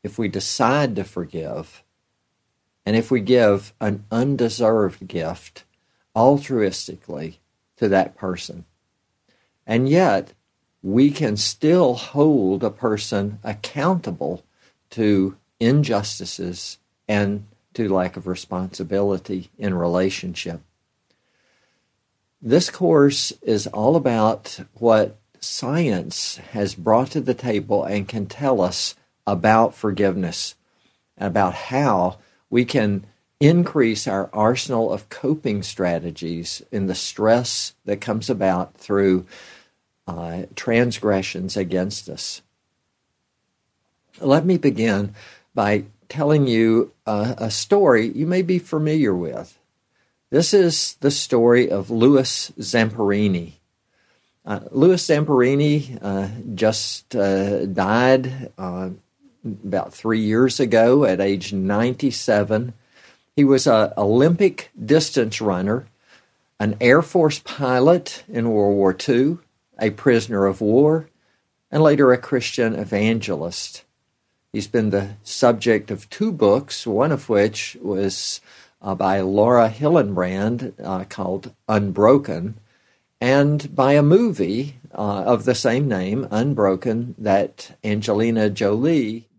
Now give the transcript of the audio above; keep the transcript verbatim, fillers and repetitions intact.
if we decide to forgive, and if we give an undeserved gift altruistically to that person. And yet, we can still hold a person accountable to injustices and to lack of responsibility in relationship. This course is all about what science has brought to the table and can tell us about forgiveness, about how we can increase our arsenal of coping strategies in the stress that comes about through uh, transgressions against us. Let me begin by telling you a, a story you may be familiar with. This is the story of Louis Zamperini. Uh, Louis Zamperini uh, just uh, died uh, about three years ago at age ninety-seven. He was an Olympic distance runner, an Air Force pilot in World War Two, a prisoner of war, and later a Christian evangelist. He's been the subject of two books, one of which was uh, by Laura Hillenbrand uh, called Unbroken, and by a movie uh, of the same name, Unbroken, that Angelina Jolie